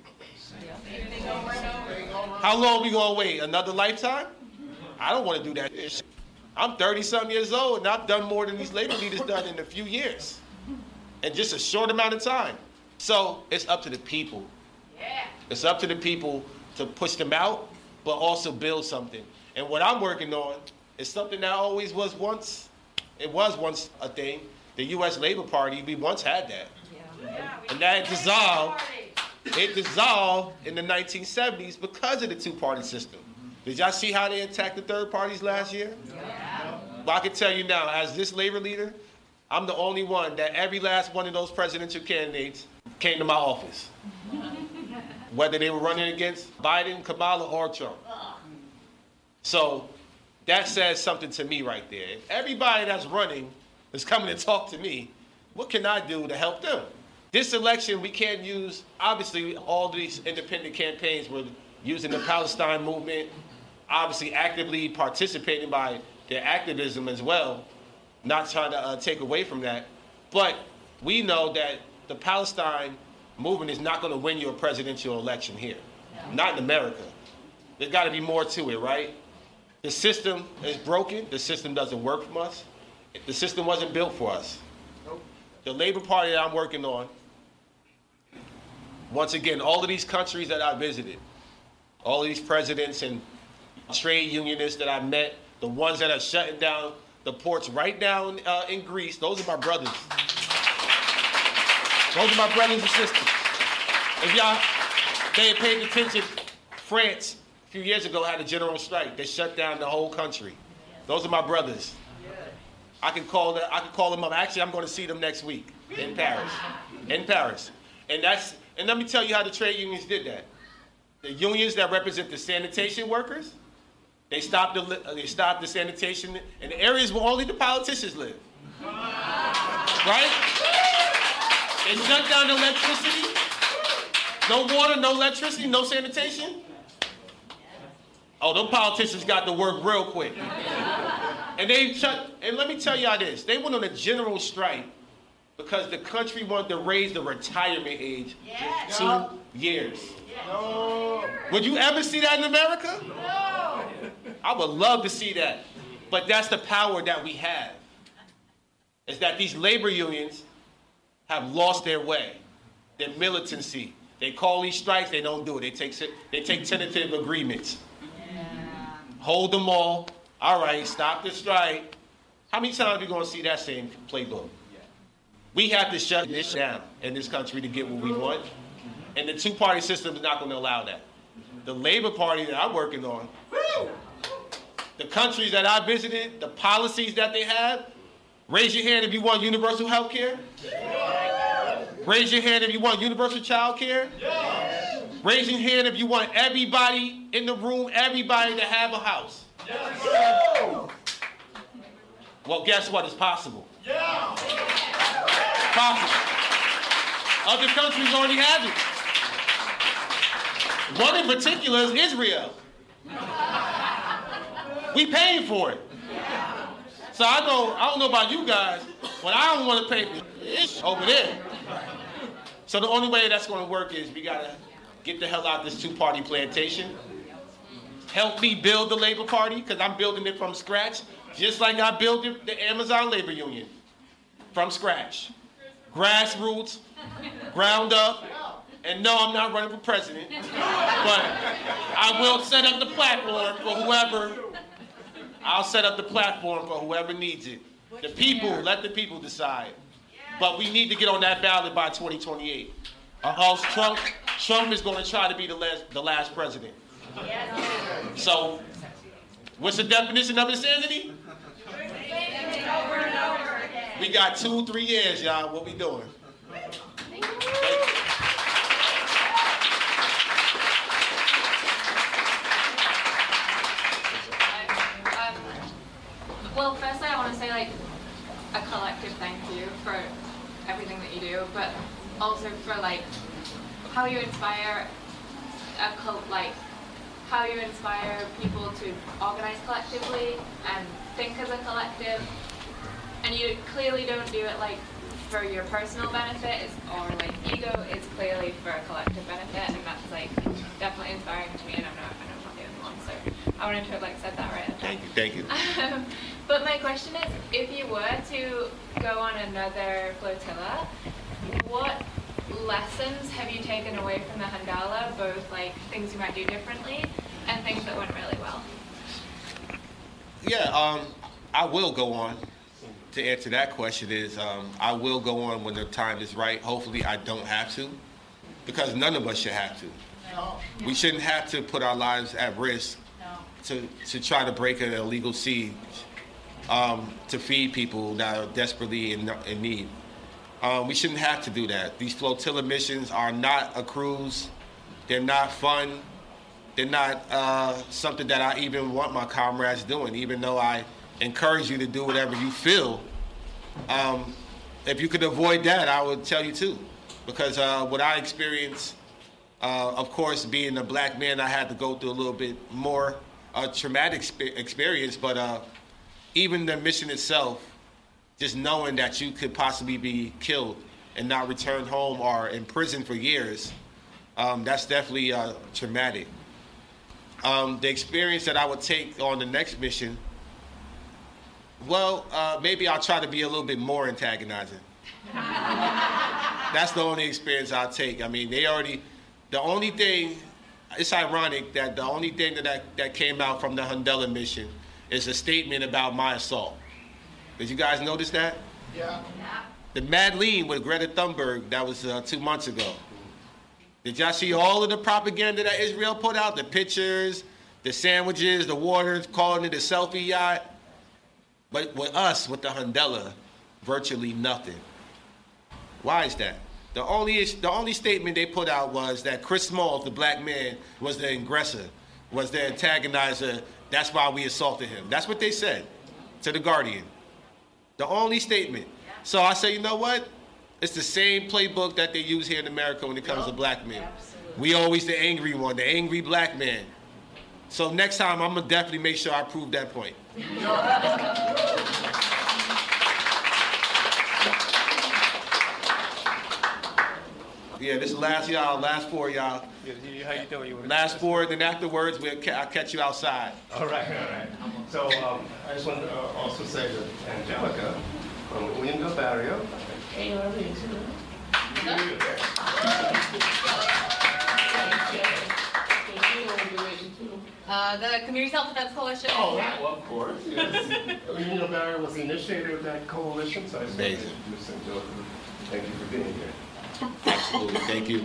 S9: How long are we going to wait? Another lifetime? I don't want to do that. I'm thirty-some years old, and I've done more than these labor leaders done in a few years. In just a short amount of time. So it's up to the people. It's up to the people to push them out, but also build something. And what I'm working on is something that always was once, it was once a thing. The U S Labor Party, we once had that. And that dissolved, it dissolved in the nineteen seventies because of the two-party system. Did y'all see how they attacked the third parties last year? Yeah. Well, I can tell you now, as this labor leader, I'm the only one that every last one of those presidential candidates came to my office. whether they were running against Biden, Kamala, or Trump. So that says something to me right there. If everybody that's running is coming to talk to me, what can I do to help them? This election, we can't use, obviously, all these independent campaigns were using the Palestine movement, obviously actively participating by their activism as well, not trying to uh, take away from that. But we know that the Palestine movement is not going to win you a presidential election here, no. Not in America. There's got to be more to it, right? The system is broken. The system doesn't work for us. The system wasn't built for us. Nope. The Labor Party that I'm working on, once again, all of these countries that I visited, all of these presidents and trade unionists that I met, the ones that are shutting down the ports right now uh, in Greece, those are my brothers. Those are my brothers and sisters. If y'all, they had paid attention, France a few years ago had a general strike. They shut down the whole country. Those are my brothers. I can call them, I can call them up. Actually, I'm going to see them next week in Paris. In Paris. And that's and let me tell you how the trade unions did that. The unions that represent the sanitation workers, they stopped the they stopped the sanitation in the areas where only the politicians live. Right? They shut down the electricity. No water, no electricity, no sanitation. Oh, those politicians got to work real quick. And they shut, and let me tell y'all this, they went on a general strike because the country wanted to raise the retirement age yes. two no. years. Yes. No. Would you ever see that in America? No. I would love to see that. But that's the power that we have. Is that these labor unions have lost their way, their militancy. They call these strikes, they don't do it. They take, they take tentative agreements. Yeah. Hold them all. All right, stop the strike. How many times are we going to see that same playbook? We have to shut this down in this country to get what we want. And the two-party system is not going to allow that. The Labor Party that I'm working on, the countries that I visited, the policies that they have, raise your hand if you want universal health care. Raise your hand if you want universal child care. Raise your hand if you want everybody in the room, everybody to have a house. Yes. Well, guess what? It's possible. Yeah. Possible. Other countries already have it. One in particular is Israel. We paying for it. So I know I don't know about you guys, but I don't want to pay for it over there. So the only way that's going to work is we gotta get the hell out of this two-party plantation. Help me build the Labor Party, because I'm building it from scratch, just like I built it, the Amazon Labor Union, from scratch. Grassroots, ground up, and no, I'm not running for president, but I will set up the platform for whoever, I'll set up the platform for whoever needs it. The people, let the people decide. But we need to get on that ballot by twenty twenty-eight. Or else Trump, Trump is going to try to be the last, the last president. So, what's the definition of insanity? We got two, three years, y'all. What we doing?
S11: Um, well, firstly, I want to say like a collective thank you for everything that you do, but also for like how you inspire a cult, like how you inspire people to organize collectively and think as a collective. And you clearly don't do it like for your personal benefit or like ego. It's clearly for a collective benefit, and that's like definitely inspiring to me. And I'm not, I'm not the only one. So I wanted to have like said that right.
S9: Thank you, thank you.
S11: Um, but my question is, if you were to go on another flotilla, what lessons have you taken away from the Handala? Both like things you might do differently and things that went really well.
S9: Yeah, um, I will go on. To answer that question is, um, I will go on when the time is right. Hopefully I don't have to, because none of us should have to. No. We shouldn't have to put our lives at risk no. to, to try to break an illegal siege, um, to feed people that are desperately in, in need. Um, we shouldn't have to do that. These flotilla missions are not a cruise. They're not fun. They're not uh, something that I even want my comrades doing, even though I encourage you to do whatever you feel. Um, if you could avoid that, I would tell you too. Because uh, what I experienced, uh, of course, being a black man, I had to go through a little bit more uh, traumatic exp- experience. But uh, even the mission itself, just knowing that you could possibly be killed and not return home or in prison for years, um, that's definitely uh, traumatic. Um, the experience that I would take on the next mission, well, uh, maybe I'll try to be a little bit more antagonizing. That's the only experience I'll take. I mean, they already, the only thing, it's ironic that the only thing that, that, that came out from the Hundela mission is a statement about my assault. Did you guys notice that?
S12: Yeah.
S9: The Mad Lean with Greta Thunberg, that was uh, two months ago. Did y'all see all of the propaganda that Israel put out? The pictures, the sandwiches, the waters, calling it a selfie yacht. But with us, with the Hundela, virtually nothing. Why is that? The only, the only statement they put out was that Chris Smalls, the black man, was the aggressor, was the antagonizer. That's why we assaulted him. That's what they said to The Guardian. The only statement. So I say, you know what? It's the same playbook that they use here in America when it comes to black men. We always the angry one, the angry black man. So next time, I'm gonna definitely make sure I prove that point. Yeah, this is last y'all, last four y'all.
S3: Yeah, how you doing? You
S9: last four, then afterwards, we'll ca- I'll catch you outside.
S3: All right, all right. So um, I just want to uh, also say to Angelica from Williamsville Barrio.
S16: Hey, what are you
S17: Uh, the Community Self-Defense Coalition.
S3: Oh, well, of course, yes. Williamsville Barrio was the initiator of that coalition, so I just wanted to introduce Angelica. Thank you for being here.
S9: Absolutely, thank you.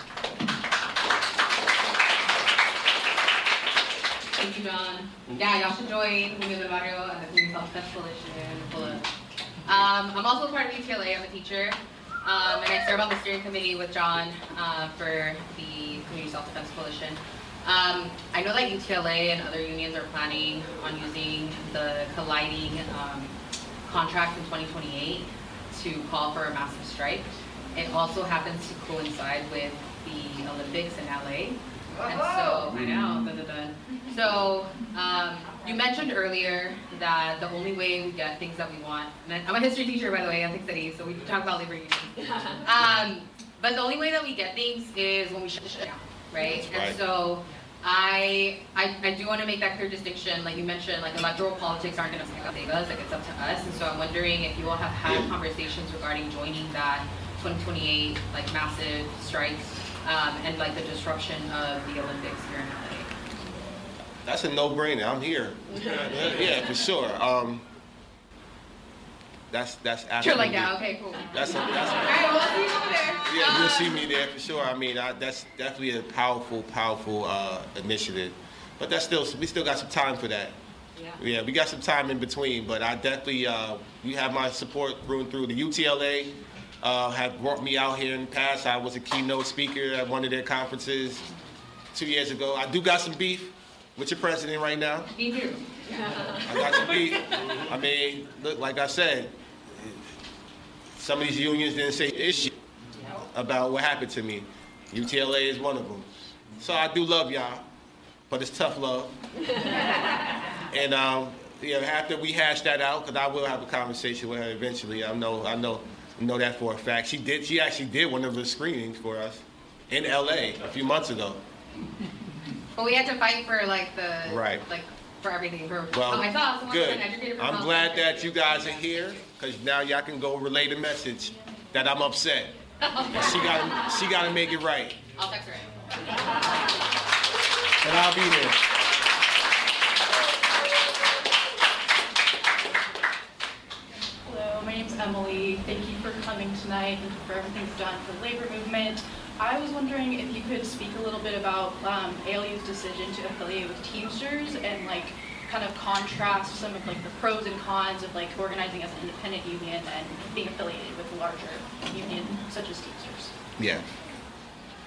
S17: Thank you, John. Yeah, y'all should join Williamsville Barrio and the Community Self-Defense Coalition. Um, I'm also part of U T L A. I'm a teacher, um, and I serve on the steering committee with John uh, for the Community Self-Defense Coalition. Um, I know that U T L A and other unions are planning on using the colliding um, contract in twenty twenty-eight to call for a massive strike. It also happens to coincide with the Olympics in L A. And so, I know, dun, dun, dun. So, um, you mentioned earlier that the only way we get things that we want, and I'm a history teacher, by the way, at Tech City, so we talk about labor unions. Um, but the only way that we get things is when we shut shit down, right?
S9: Right.
S17: And so, I, I I do want to make that clear distinction. Like you mentioned, like electoral politics aren't going to save us, like it's up to us. And so I'm wondering if you all have had conversations regarding joining that twenty twenty-eight like massive strikes um, and like the disruption of the Olympics here in L A.
S9: That's a no-brainer. I'm here. Yeah, for sure. Um, that's that's absolutely.
S17: You're like that. Okay, cool.
S9: That's a, that's a,
S17: all right. Well, let's see you over there.
S9: Yeah, you'll see me there for sure. I mean, I, that's definitely a powerful, powerful uh, initiative. But that's still, we still got some time for that. Yeah. Yeah, we got some time in between. But I definitely, uh, you have my support through and through. The U T L A uh, have brought me out here in the past. I was a keynote speaker at one of their conferences two years ago. I do got some beef with your president right now.
S17: Me too.
S9: I got some beef. I mean, look, like I said, some of these unions didn't say issue about what happened to me. U T L A is one of them. So I do love y'all, but it's tough love. And um, yeah, after we hash that out, because I will have a conversation with her eventually. I know, I know, I know that for a fact. She did. She actually did one of the screenings for us in L A a few months ago.
S17: But we had to fight for like the
S9: right,
S17: like for everything. For
S9: well,
S17: myself, someone
S9: good.
S17: educated for
S9: I'm glad that you guys are here, because now y'all can go relay the message that I'm upset. She got she got to make it right.
S17: I'll text her.
S9: And I'll be there.
S18: Hello, my name's Emily. Thank you for coming tonight and for everything you've done for the labor movement. I was wondering if you could speak a little bit about um, A L U's decision to affiliate with Teamsters and like kind of contrast some of like the pros and cons of like organizing as an independent union and being affiliated with a larger union such as Teamsters.
S9: Yeah.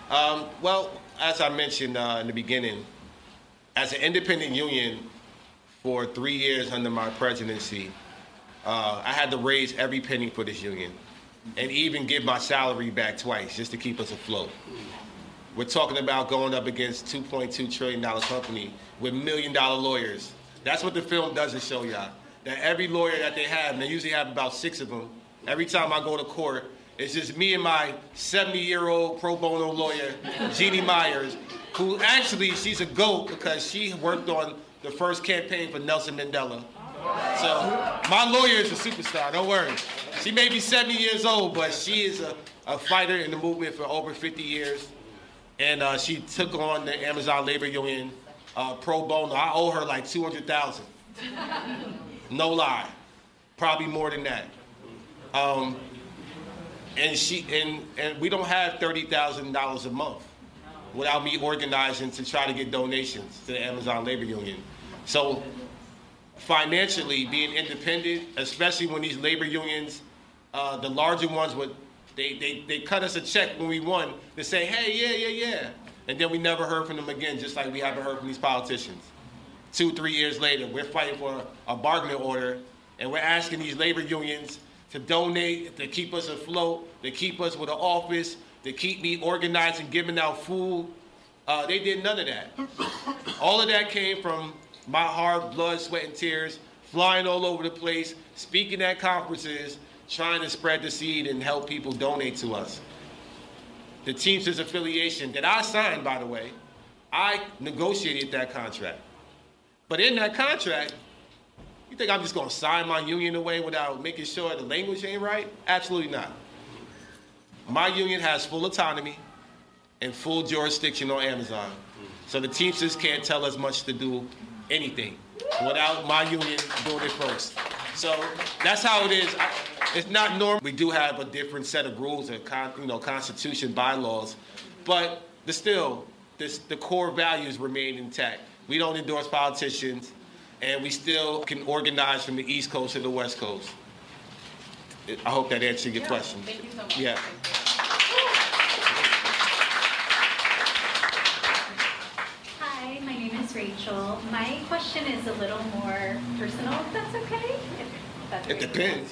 S9: Um, well, as I mentioned uh, in the beginning, as an independent union for three years under my presidency, uh, I had to raise every penny for this union and even give my salary back twice just to keep us afloat. We're talking about going up against two point two trillion dollars company with million dollar lawyers. That's what the film doesn't show y'all. That every lawyer that they have, and they usually have about six of them, every time I go to court, it's just me and my seventy-year-old pro bono lawyer, Jeannie Myers, who actually, she's a GOAT because she worked on the first campaign for Nelson Mandela. So my lawyer is a superstar, don't worry. She may be seventy years old, but she is a, a fighter in the movement for over fifty years. And uh, she took on the Amazon Labor Union uh, pro bono. I owe her like two hundred thousand dollars. No lie. Probably more than that. Um, and she and, and we don't have thirty thousand dollars a month without me organizing to try to get donations to the Amazon Labor Union. So financially, being independent, especially when these labor unions, uh, the larger ones would They, they they cut us a check when we won to say, hey, yeah, yeah, yeah. And then we never heard from them again, just like we haven't heard from these politicians. Two, three years later, we're fighting for a bargaining order, and we're asking these labor unions to donate, to keep us afloat, to keep us with an office, to keep me organized and giving out food. Uh, they did none of that. All of that came from my hard blood, sweat, and tears, flying all over the place, speaking at conferences, trying to spread the seed and help people donate to us. The Teamsters affiliation that I signed, by the way, I negotiated that contract. But in that contract, you think I'm just gonna sign my union away without making sure the language ain't right? Absolutely not. My union has full autonomy and full jurisdiction on Amazon. So the Teamsters can't tell us much to do anything without my union doing it first. So that's how it is. I, it's not normal. We do have a different set of rules and con, you know, constitution bylaws, but the still, this, the core values remain intact. We don't endorse politicians, and we still can organize from the East Coast to the West Coast. I hope that answered your
S11: Yeah,
S9: question.
S11: thank you so much.
S9: Yeah.
S16: Hi, my name is Rachel. My question is a little more personal, if that's okay? If that's
S9: It depends.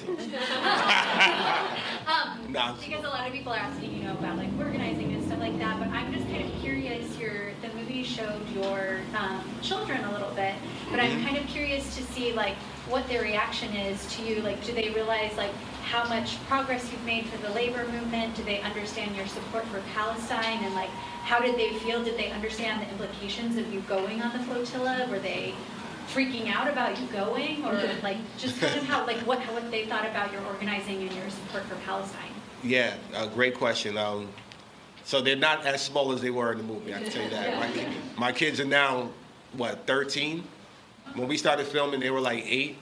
S16: um,
S9: Nah.
S16: because a lot of people are asking, you know, about like organizing and stuff like that, but I'm just kind of curious. Your the movie showed your um, children a little bit, but I'm
S19: Mhm.
S16: kind of curious to see like what their reaction is to you. Like, do they realize like how much progress you've made for the labor movement? Do they understand your support for Palestine? And like, how did they feel? Did they understand the implications of you going on the flotilla? Were they freaking out about you going, or like just kind of how like what what they thought about your organizing and your support for Palestine?
S9: Yeah, a great question. Um, so they're not as small as they were in the movie, I can tell you that. My, kid- my kids are now, what, thirteen? When we started filming, they were like eight.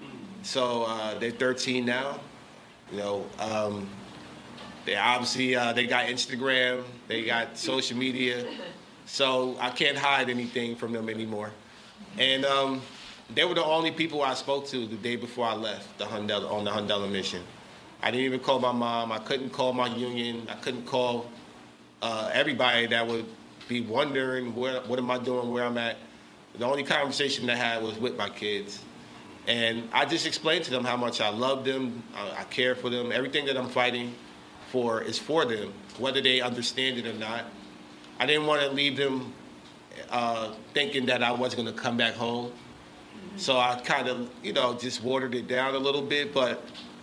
S9: So uh, they're thirteen now. You know, um, they obviously, uh, they got Instagram, they got social media. So I can't hide anything from them anymore. And um, they were the only people I spoke to the day before I left the Hundella, on the Hundella mission. I didn't even call my mom. I couldn't call my union. I couldn't call uh, everybody that would be wondering where, what am I doing, where I'm at. The only conversation I had was with my kids. And I just explained to them how much I love them, I, I care for them. Everything that I'm fighting for is for them, whether they understand it or not. I didn't want to leave them uh, thinking that I wasn't going to come back home. So I kind of, you know, just watered it down a little bit. But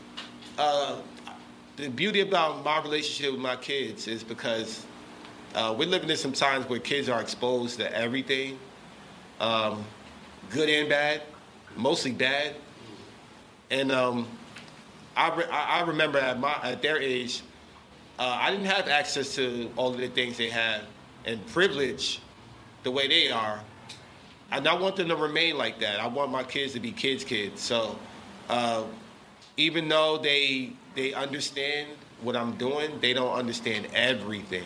S9: uh, the beauty about my relationship with my kids is because uh, we're living in some times where kids are exposed to everything, um, good and bad, mostly bad. And um, I, re- I remember at, my, at their age, uh, I didn't have access to all of the things they have and privilege the way they are. And I want them to remain like that. I want my kids to be kids' kids. So uh, even though they they understand what I'm doing, they don't understand everything.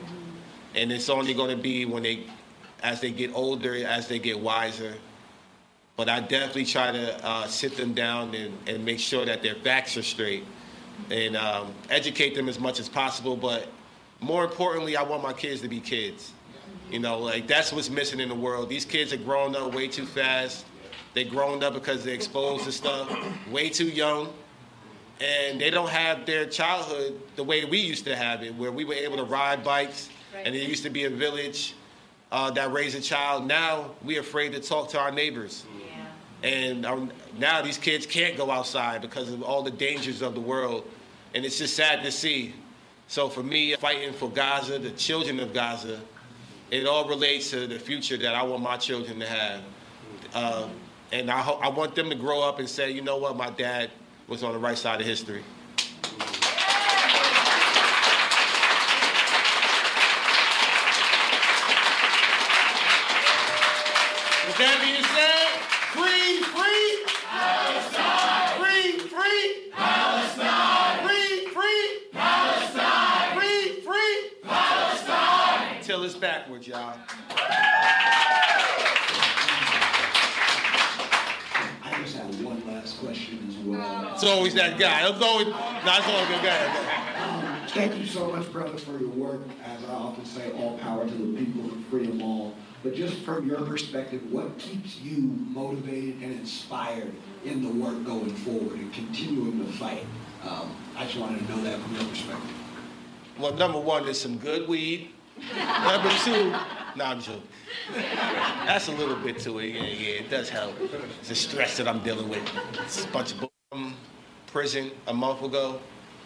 S9: And it's only going to be when they, as they get older, as they get wiser. But I definitely try to uh, sit them down and, and make sure that their facts are straight and um, educate them as much as possible. But more importantly, I want my kids to be kids. You know, like that's what's missing in the world. These kids are growing up way too fast. They're growing up because they're exposed to stuff way too young. And they don't have their childhood the way we used to have it, where we were able to ride bikes, and there used to be a village uh, that raised a child. Now we're afraid to talk to our neighbors. Yeah. And um, now these kids can't go outside because of all the dangers of the world. And it's just sad to see. So for me, fighting for Gaza, the children of Gaza, it all relates to the future that I want my children to have. Uh, and I, ho- I want them to grow up and say, you know what, my dad was on the right side of history. With that being said, free, free Palestine! Free, free Palestine! Free, free Palestine! Free, free Palestine! Till it's backwards, y'all.
S19: I just have one last question as well.
S9: It's always that guy. It's always, no, it's always a good guy.
S19: Um, thank you so much, brother, for your work. As I often say, all power to the people and free them all. But just from your perspective, what keeps you motivated and inspired in the work going forward and continuing the fight? Um, I just wanted to know that from your perspective.
S9: Well, number one, there's some good weed. Number two, no, I'm joking. That's a little bit to it. Yeah, yeah, it does help. It's the stress that I'm dealing with. It's a bunch of um, prison a month ago.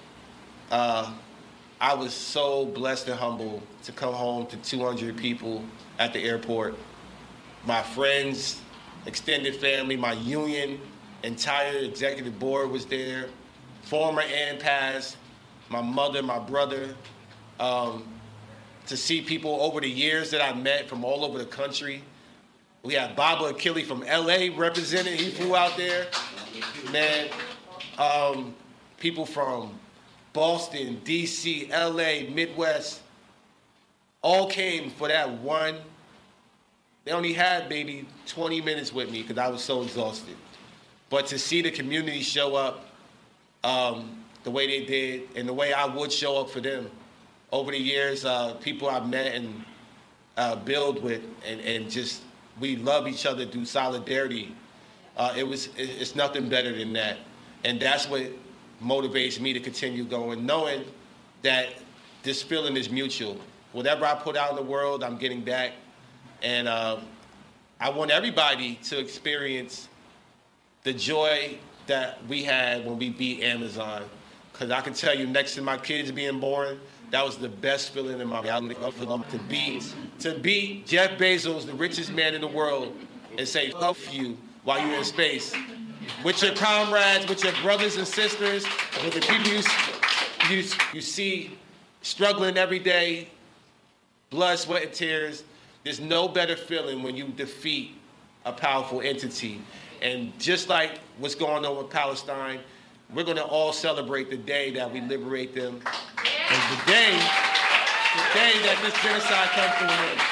S9: Uh, I was so blessed and humbled to come home to two hundred people at the airport. My friends, extended family, my union, entire executive board was there. Former and past, my mother, my brother. Um, to see people over the years that I met from all over the country. We had Baba Akili from L A represented. He flew out there. Man, um, people from Boston, D C, L A, Midwest, all came for that one. They only had maybe twenty minutes with me because I was so exhausted. But to see the community show up um, the way they did and the way I would show up for them, over the years, uh, people I've met and uh, build with, and, and just we love each other through solidarity. Uh, it was it, it's nothing better than that, and that's what motivates me to continue going, knowing that this feeling is mutual. Whatever I put out in the world, I'm getting back, and uh, I want everybody to experience the joy that we had when we beat Amazon. Because I can tell you, next to my kids being born, that was the best feeling in my life to beat, to beat Jeff Bezos, the richest man in the world, and say, fuck you while you're in space. With your comrades, with your brothers and sisters, with the people you, you, you see struggling every day, blood, sweat, and tears. There's no better feeling when you defeat a powerful entity. And just like what's going on with Palestine, we're going to all celebrate the day that we liberate them. And the day, the day that this genocide comes to an end.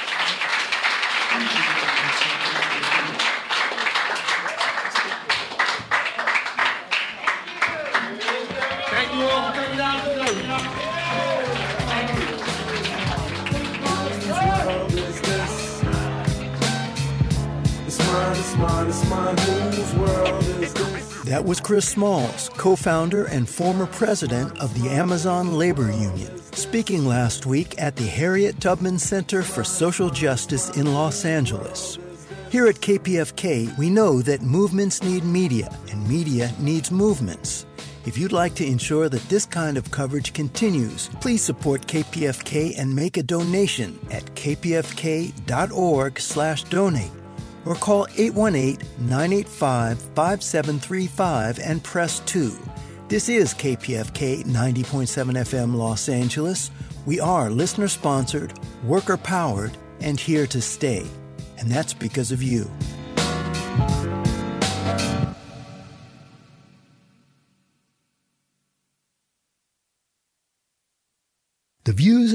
S9: Thank you all for coming out today.
S2: It's mine, it's mine, it's mine. Whose world is this?
S1: That was Chris Smalls, co-founder and former president of the Amazon Labor Union, speaking last week at the Harriet Tubman Center for Social Justice in Los Angeles. Here at K P F K, we know that movements need media, and media needs movements. If you'd like to ensure that this kind of coverage continues, please support K P F K and make a donation at k p f k dot org slash donate. Or call eight one eight, nine eight five, five seven three five and press two. This is K P F K ninety point seven F M Los Angeles. We are listener-sponsored, worker-powered, and here to stay. And that's because of you. The views